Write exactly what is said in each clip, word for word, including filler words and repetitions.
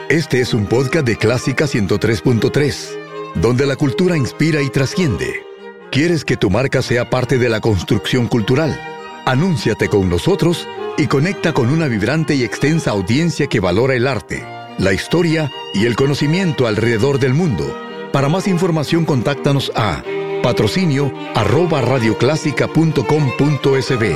Este es un podcast de Clásica ciento tres punto tres, donde la cultura inspira y trasciende. ¿Quieres que tu marca sea parte de la construcción cultural? Anúnciate con nosotros y conecta con una vibrante y extensa audiencia que valora el arte, la historia y el conocimiento alrededor del mundo. Para más información, contáctanos a patrocinio arroba radioclásica punto com punto es be.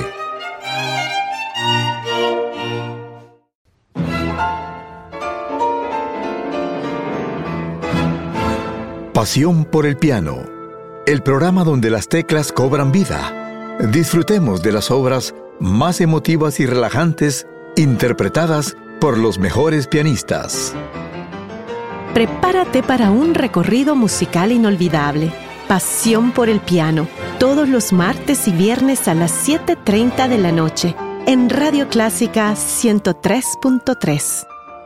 Pasión por el piano, el programa donde las teclas cobran vida. Disfrutemos de las obras más emotivas y relajantes interpretadas por los mejores pianistas. Prepárate para un recorrido musical inolvidable. Pasión por el piano, todos los martes y viernes a las siete treinta de la noche, en Radio Clásica ciento tres punto tres.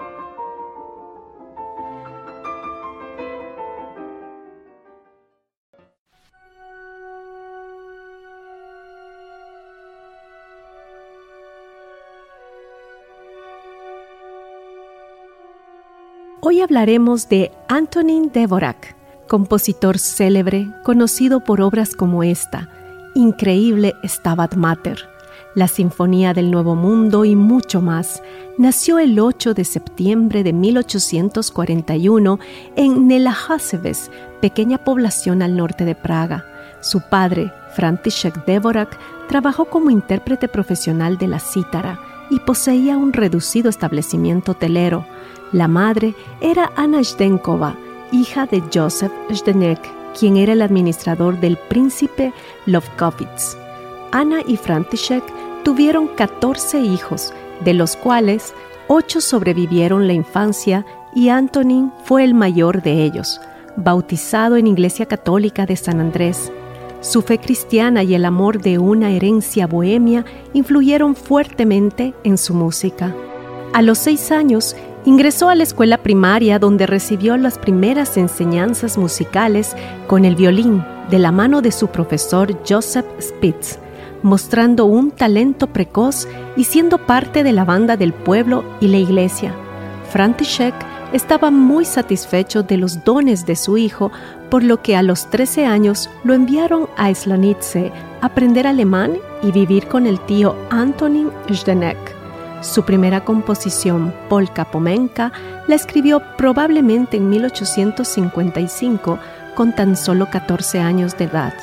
Hoy hablaremos de Antonín Dvořák, compositor célebre, conocido por obras como esta, Increíble Stabat Mater, la Sinfonía del Nuevo Mundo y mucho más. Nació el ocho de septiembre de mil ochocientos cuarenta y uno en Nělachařež, pequeña población al norte de Praga. Su padre, František Dvořák, trabajó como intérprete profesional de la cítara y poseía un reducido establecimiento hotelero. La madre era Anna Zdeňková, hija de Josef Zdeněk, quien era el administrador del príncipe Lobkowicz. Anna y František tuvieron catorce hijos, de los cuales ocho sobrevivieron la infancia y Antonín fue el mayor de ellos, bautizado en Iglesia Católica de San Andrés. Su fe cristiana y el amor de una herencia bohemia influyeron fuertemente en su música. A los seis años, ingresó a la escuela primaria donde recibió las primeras enseñanzas musicales con el violín de la mano de su profesor Joseph Spitz, mostrando un talento precoz y siendo parte de la banda del pueblo y la iglesia. František estaba muy satisfecho de los dones de su hijo, por lo que a los trece años lo enviaron a Slonice a aprender alemán y vivir con el tío Antonín Zdeněk. Su primera composición, Polka Pomenka, la escribió probablemente en mil ochocientos cincuenta y cinco, con tan solo catorce años de edad.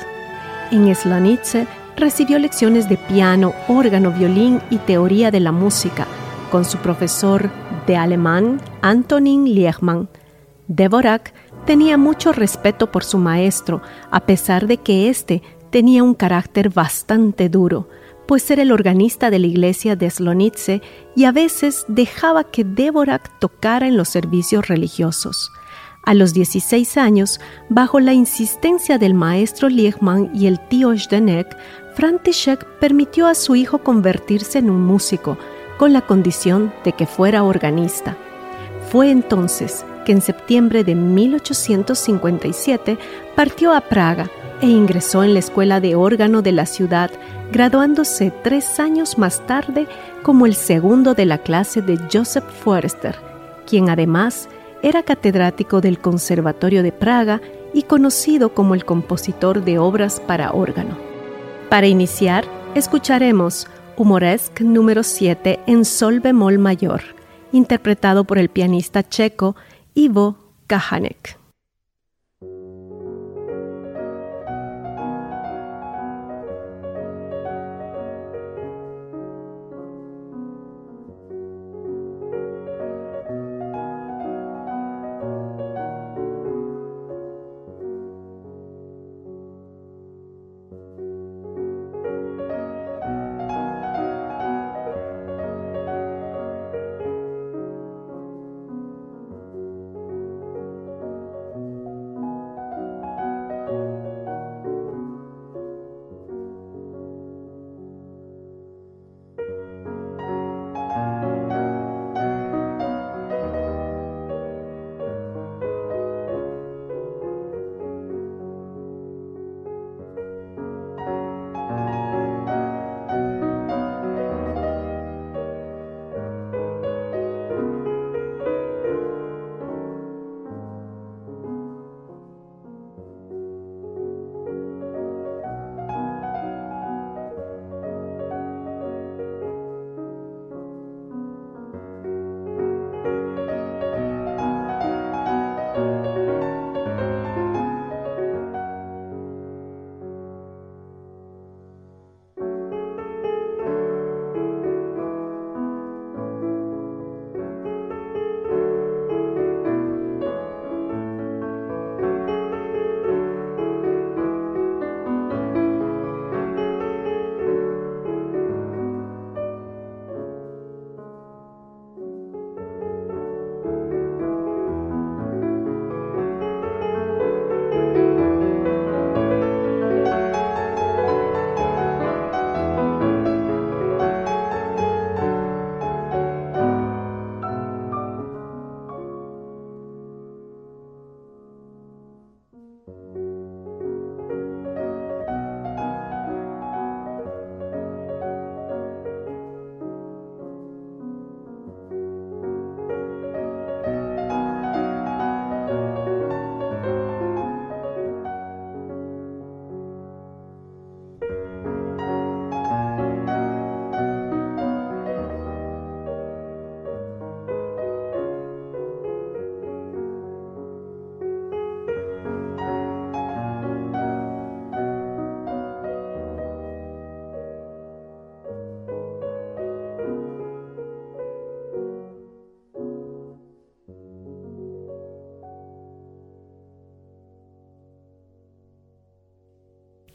En Slonice recibió lecciones de piano, órgano, violín y teoría de la música, con su profesor de alemán, Antonín Liechmann. Dvořák tenía mucho respeto por su maestro, a pesar de que éste tenía un carácter bastante duro, pues era el organista de la iglesia de Slonice y a veces dejaba que Dvořák tocara en los servicios religiosos. A los dieciséis años, bajo la insistencia del maestro Liechmann y el tío Zdeněk, František permitió a su hijo convertirse en un músico, con la condición de que fuera organista. Fue entonces que en septiembre de mil ochocientos cincuenta y siete partió a Praga e ingresó en la escuela de órgano de la ciudad, graduándose tres años más tarde como el segundo de la clase de Joseph Foerster, quien además era catedrático del Conservatorio de Praga y conocido como el compositor de obras para órgano. Para iniciar, escucharemos Humoresk número siete en sol bemol mayor, interpretado por el pianista checo Ivo Kahanek.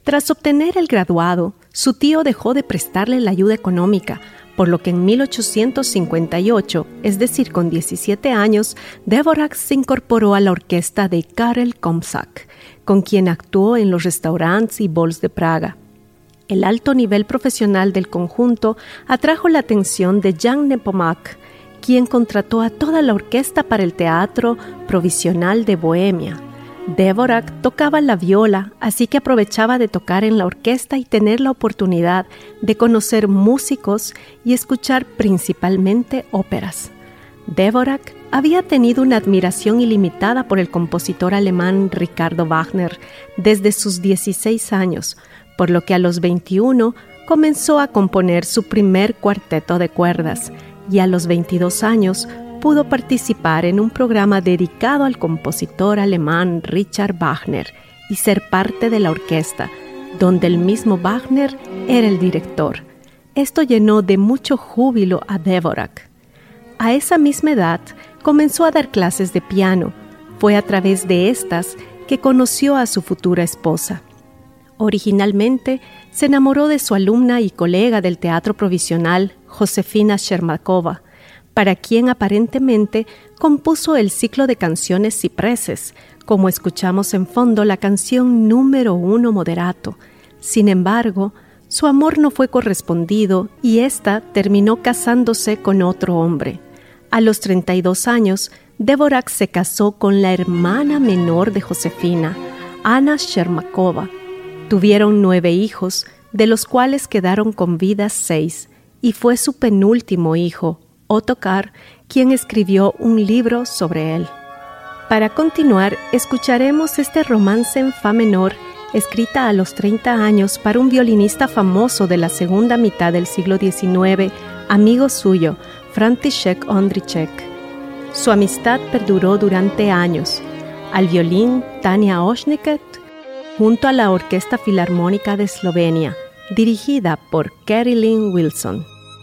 Tras obtener el graduado, su tío dejó de prestarle la ayuda económica, por lo que en mil ochocientos cincuenta y ocho, es decir, con diecisiete años, Dvořák se incorporó a la orquesta de Karel Komšak, con quien actuó en los restaurantes y balls de Praga. El alto nivel profesional del conjunto atrajo la atención de Jan Nepomuk, quien contrató a toda la orquesta para el Teatro Provisional de Bohemia. Dvořák tocaba la viola, así que aprovechaba de tocar en la orquesta y tener la oportunidad de conocer músicos y escuchar principalmente óperas. Dvořák había tenido una admiración ilimitada por el compositor alemán Richard Wagner desde sus dieciséis años, por lo que a los veintiuno comenzó a componer su primer cuarteto de cuerdas y a los veintidós años pudo participar en un programa dedicado al compositor alemán Richard Wagner y ser parte de la orquesta, donde el mismo Wagner era el director. Esto llenó de mucho júbilo a Dvořák. A esa misma edad comenzó a dar clases de piano. Fue a través de estas que conoció a su futura esposa. Originalmente se enamoró de su alumna y colega del Teatro Provisional, Josefina Shermakova, para quien aparentemente compuso el ciclo de canciones Cipreses, como escuchamos en fondo la canción número uno Moderato. Sin embargo, su amor no fue correspondido y ésta terminó casándose con otro hombre. A los treinta y dos años, Dvořák se casó con la hermana menor de Josefina, Anna Shermakova. Tuvieron nueve hijos, de los cuales quedaron con vida seis, y fue su penúltimo hijo, Ottokar, quien escribió un libro sobre él. Para continuar, escucharemos este romance en fa menor, escrita a los treinta años para un violinista famoso de la segunda mitad del siglo diecinueve, amigo suyo, František Ondříček. Su amistad perduró durante años. Al violín, Tanja Ošniket, junto a la Orquesta Filarmónica de Eslovenia, dirigida por Carolyn Wilson.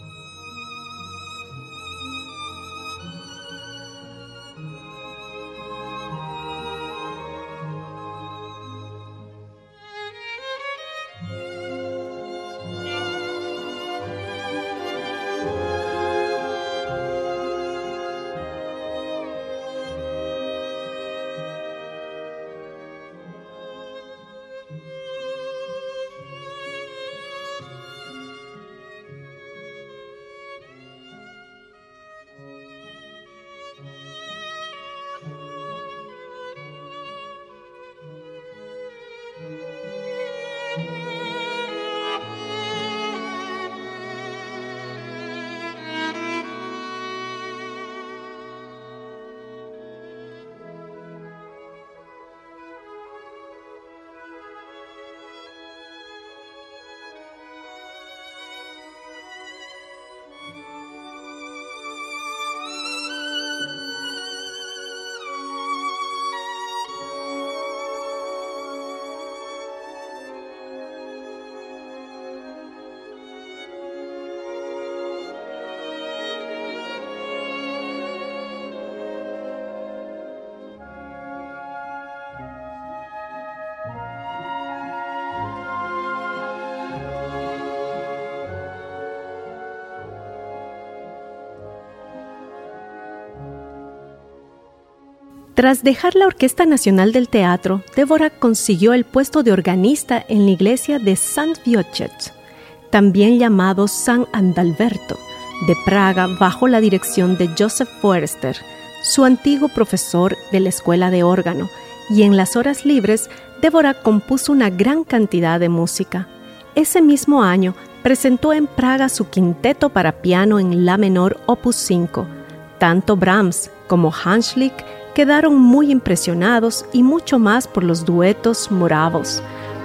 Tras dejar la Orquesta Nacional del Teatro, Dvořák consiguió el puesto de organista en la iglesia de Sant Wojciech, también llamado San Adalberto, de Praga, bajo la dirección de Joseph Foerster, su antiguo profesor de la escuela de órgano, y en las horas libres, Dvořák compuso una gran cantidad de música. Ese mismo año, presentó en Praga su quinteto para piano en la menor opus cinco. Tanto Brahms como Hanslick quedaron muy impresionados y mucho más por los duetos moravos.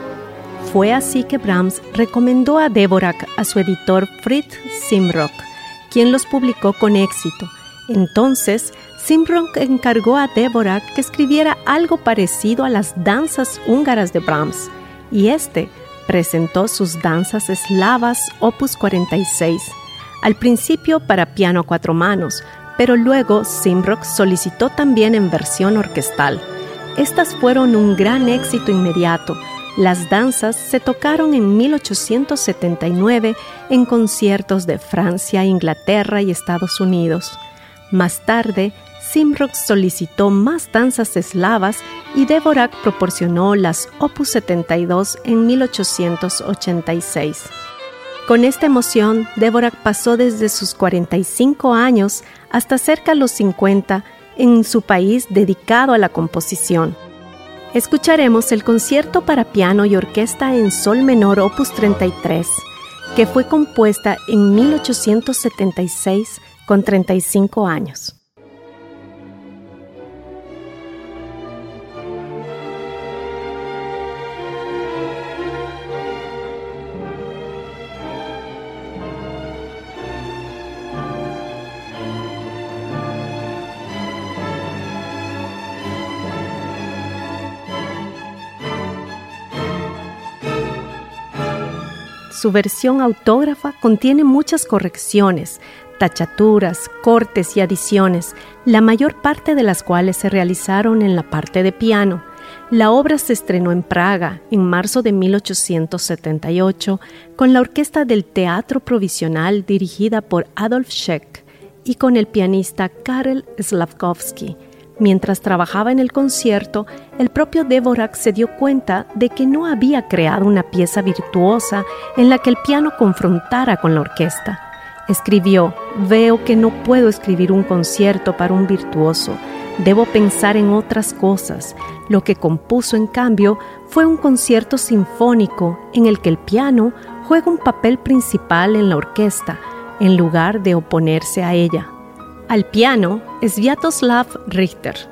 Fue así que Brahms recomendó a Dvořák a su editor Fritz Simrock, quien los publicó con éxito. Entonces, Simrock encargó a Dvořák que escribiera algo parecido a las danzas húngaras de Brahms, y este presentó sus danzas eslavas opus cuarenta y seis, al principio para piano a cuatro manos, pero luego Simrock solicitó también en versión orquestal. Estas fueron un gran éxito inmediato, Las danzas se tocaron en mil ochocientos setenta y nueve en conciertos de Francia, Inglaterra y Estados Unidos. Más tarde, Simrock solicitó más danzas eslavas y Dvorak proporcionó las Opus setenta y dos en mil ochocientos ochenta y seis. Con esta emoción, Dvorak pasó desde sus cuarenta y cinco años hasta cerca de los cincuenta en su país dedicado a la composición. Escucharemos el concierto para piano y orquesta en sol menor Opus treinta y tres, que fue compuesta en mil ochocientos setenta y seis con treinta y cinco años. Su versión autógrafa contiene muchas correcciones, tachaturas, cortes y adiciones, la mayor parte de las cuales se realizaron en la parte de piano. La obra se estrenó en Praga en marzo de mil ochocientos setenta y ocho con la orquesta del Teatro Provisional dirigida por Adolf Scheck y con el pianista Karel Slavkovsky. Mientras trabajaba en el concierto, el propio Dvorak se dio cuenta de que no había creado una pieza virtuosa en la que el piano confrontara con la orquesta. Escribió: «Veo que no puedo escribir un concierto para un virtuoso. Debo pensar en otras cosas». Lo que compuso, en cambio, fue un concierto sinfónico en el que el piano juega un papel principal en la orquesta, en lugar de oponerse a ella. Al piano, Sviatoslav Richter.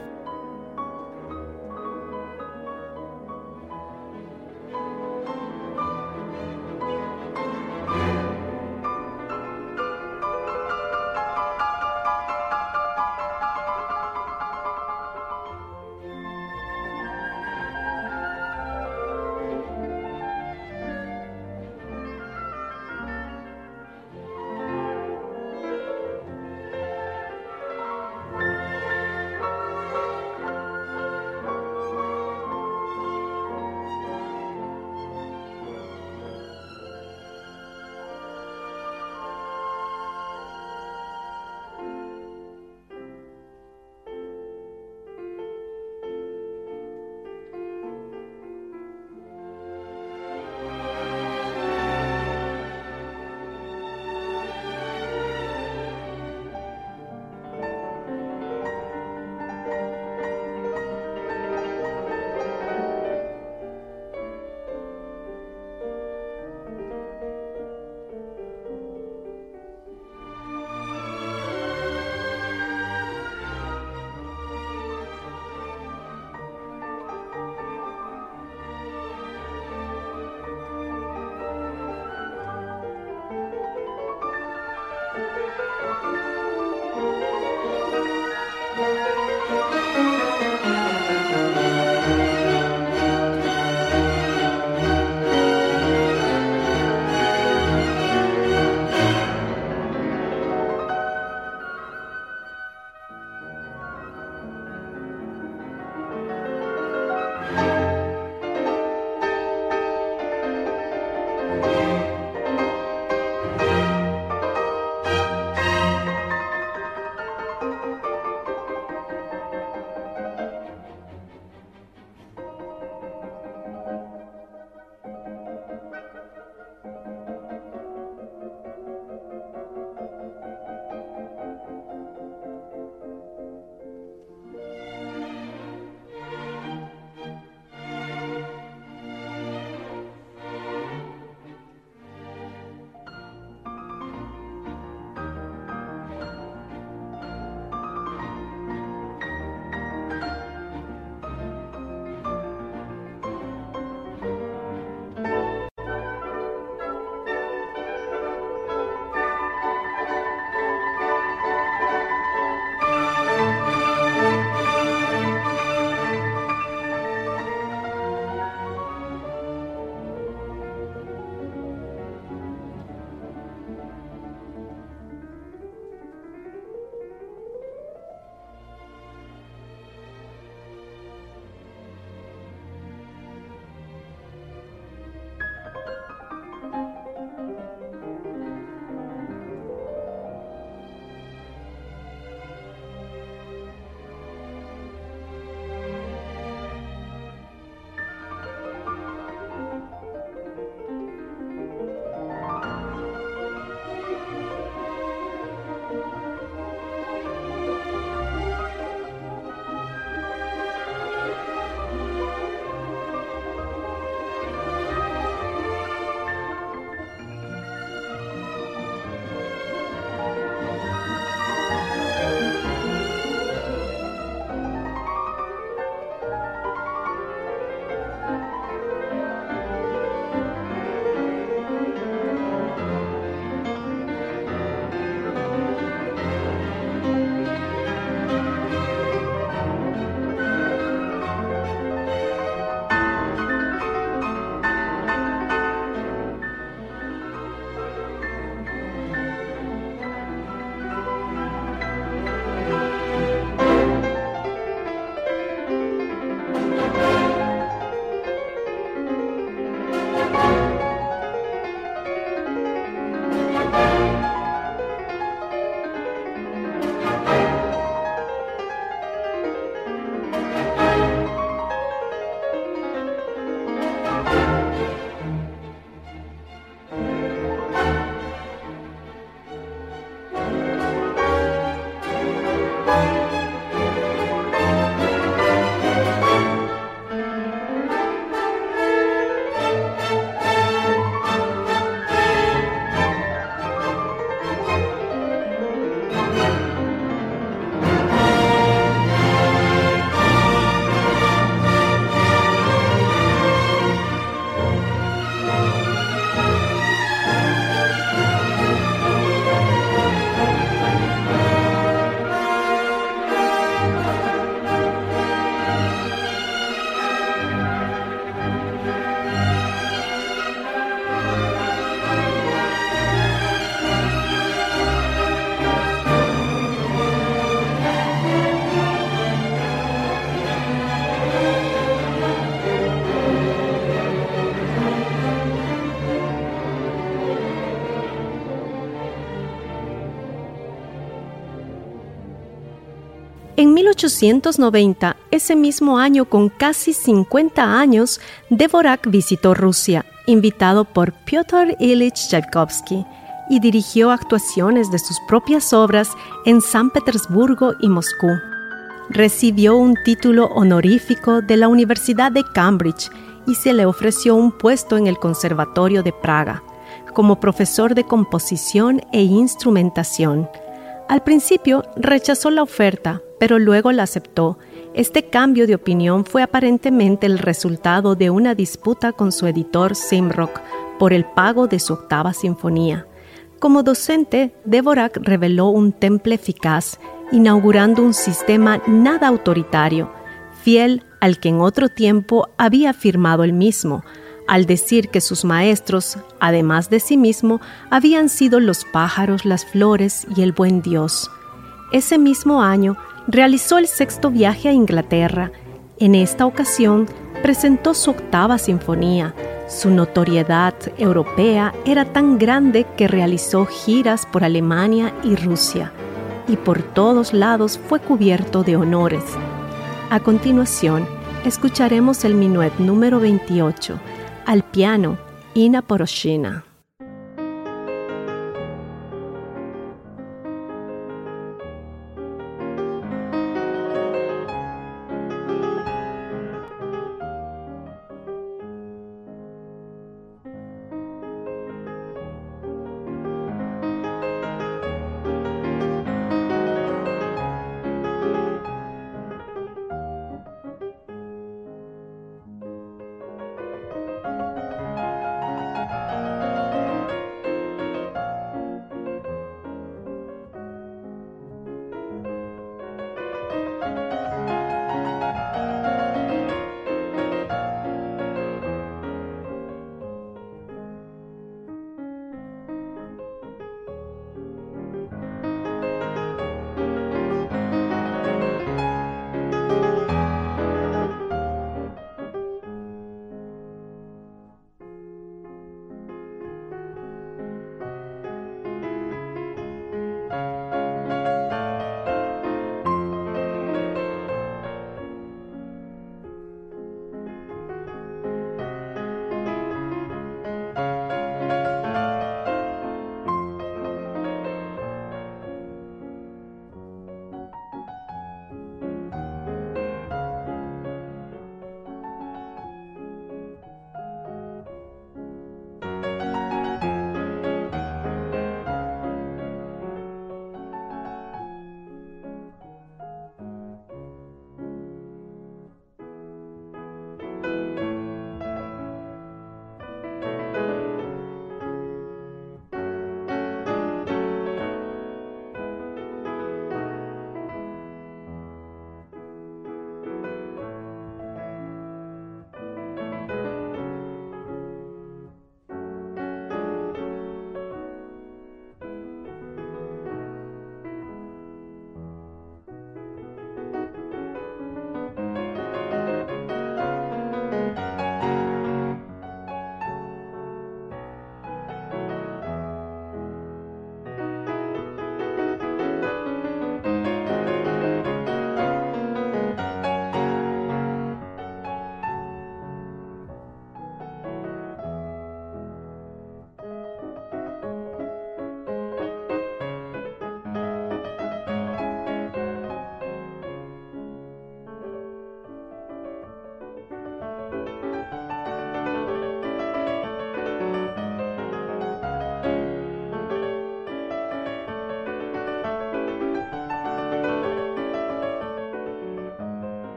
En mil ochocientos noventa, ese mismo año con casi cincuenta años, Dvořák visitó Rusia, invitado por Piotr Ilich Chaikovsky, y dirigió actuaciones de sus propias obras en San Petersburgo y Moscú. Recibió un título honorífico de la Universidad de Cambridge y se le ofreció un puesto en el Conservatorio de Praga, como profesor de composición e instrumentación. Al principio rechazó la oferta, pero luego la aceptó. Este cambio de opinión fue aparentemente el resultado de una disputa con su editor Simrock por el pago de su octava sinfonía. Como docente, Dvořák reveló un temple eficaz, inaugurando un sistema nada autoritario, fiel al que en otro tiempo había afirmado él mismo, al decir que sus maestros, además de sí mismo, habían sido los pájaros, las flores y el buen Dios. Ese mismo año realizó el sexto viaje a Inglaterra. En esta ocasión presentó su octava sinfonía. Su notoriedad europea era tan grande que realizó giras por Alemania y Rusia, y por todos lados fue cubierto de honores. A continuación, escucharemos el minuet número veintiocho, al piano, Ina Poroshina.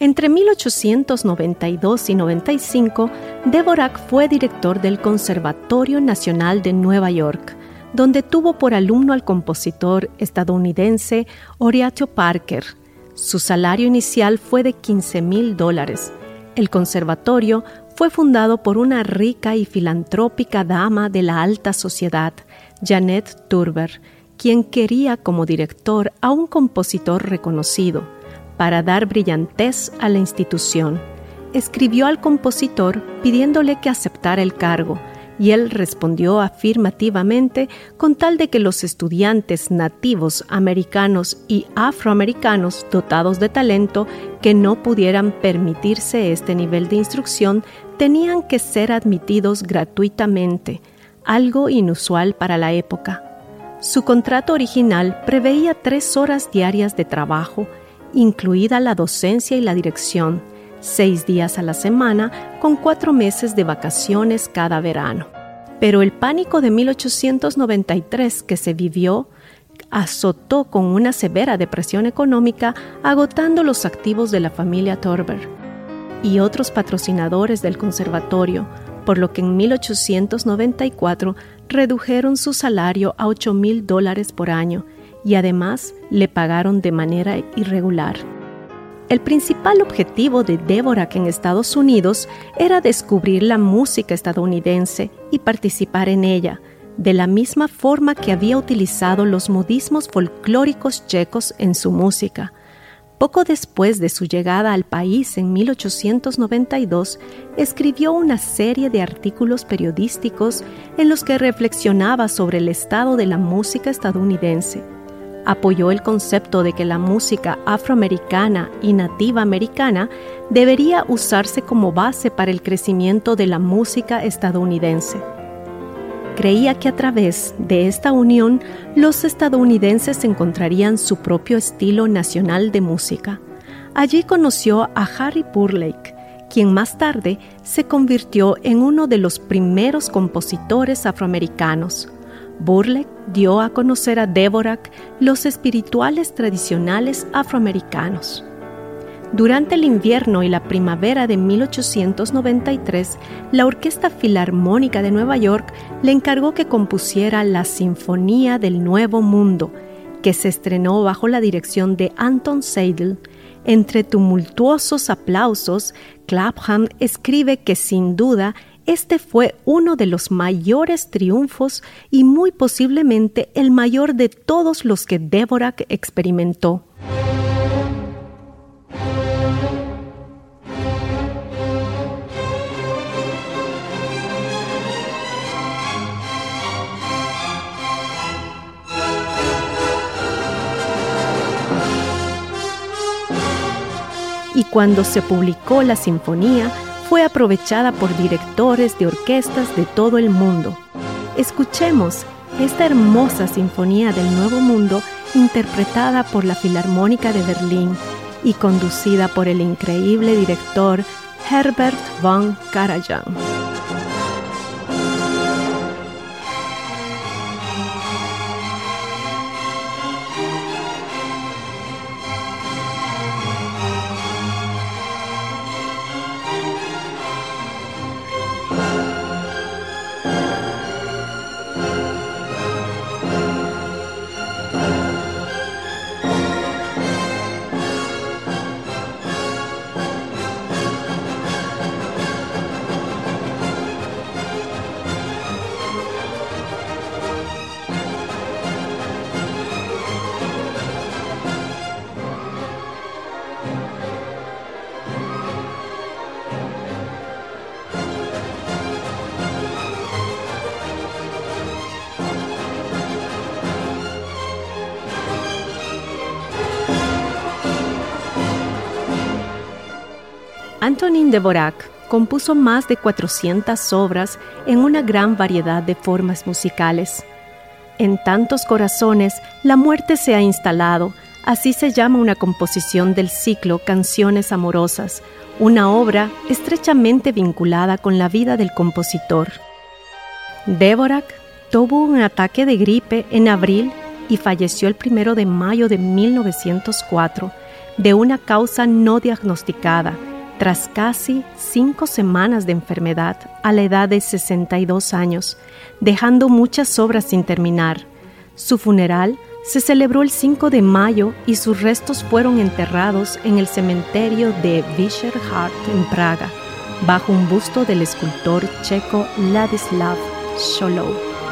Entre mil ochocientos noventa y dos y noventa y cinco, Dvorak fue director del Conservatorio Nacional de Nueva York, donde tuvo por alumno al compositor estadounidense Horatio Parker. Su salario inicial fue de quince mil dólares. El conservatorio fue fundado por una rica y filantrópica dama de la alta sociedad, Janet Turber, quien quería como director a un compositor reconocido. Para dar brillantez a la institución, escribió al compositor pidiéndole que aceptara el cargo, y él respondió afirmativamente con tal de que los estudiantes nativos americanos y afroamericanos dotados de talento que no pudieran permitirse este nivel de instrucción tenían que ser admitidos gratuitamente, algo inusual para la época. Su contrato original preveía tres horas diarias de trabajo, incluida la docencia y la dirección, seis días a la semana, con cuatro meses de vacaciones cada verano. Pero el pánico de mil ochocientos noventa y tres que se vivió azotó con una severa depresión económica, agotando los activos de la familia Turber y otros patrocinadores del conservatorio, por lo que en mil ochocientos noventa y cuatro redujeron su salario a ocho mil dólares por año y además le pagaron de manera irregular. El principal objetivo de Dvorak en Estados Unidos era descubrir la música estadounidense y participar en ella, de la misma forma que había utilizado los modismos folclóricos checos en su música. Poco después de su llegada al país en mil ochocientos noventa y dos, escribió una serie de artículos periodísticos en los que reflexionaba sobre el estado de la música estadounidense. Apoyó el concepto de que la música afroamericana y nativa americana debería usarse como base para el crecimiento de la música estadounidense. Creía que a través de esta unión los estadounidenses encontrarían su propio estilo nacional de música. Allí conoció a Harry Burleigh, quien más tarde se convirtió en uno de los primeros compositores afroamericanos. Burleigh dio a conocer a Dvorak los espirituales tradicionales afroamericanos. Durante el invierno y la primavera de mil ochocientos noventa y tres, la Orquesta Filarmónica de Nueva York le encargó que compusiera la Sinfonía del Nuevo Mundo, que se estrenó bajo la dirección de Anton Seidl. Entre tumultuosos aplausos, Clapham escribe que sin duda este fue uno de los mayores triunfos y muy posiblemente el mayor de todos los que Dvorak experimentó. Y cuando se publicó la sinfonía, fue aprovechada por directores de orquestas de todo el mundo. Escuchemos esta hermosa Sinfonía del Nuevo Mundo, interpretada por la Filarmónica de Berlín y conducida por el increíble director Herbert von Karajan. Antonín Dvorak compuso más de cuatrocientas obras en una gran variedad de formas musicales. En tantos corazones, la muerte se ha instalado, así se llama una composición del ciclo Canciones Amorosas, una obra estrechamente vinculada con la vida del compositor. Dvorak tuvo un ataque de gripe en abril y falleció el primero de mayo de mil novecientos cuatro, de una causa no diagnosticada, tras casi cinco semanas de enfermedad a la edad de sesenta y dos años, dejando muchas obras sin terminar. Su funeral se celebró el cinco de mayo y sus restos fueron enterrados en el cementerio de Vyšehrad en Praga, bajo un busto del escultor checo Ladislav Šolou.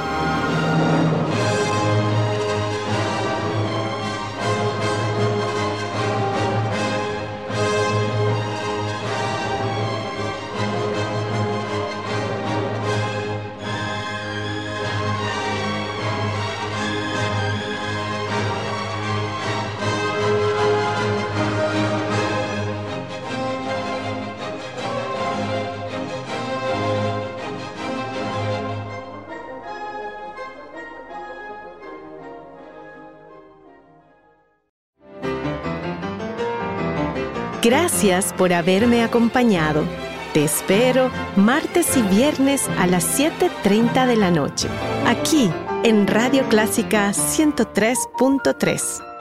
Gracias por haberme acompañado. Te espero martes y viernes a las siete treinta de la noche, aquí en Radio Clásica ciento tres punto tres.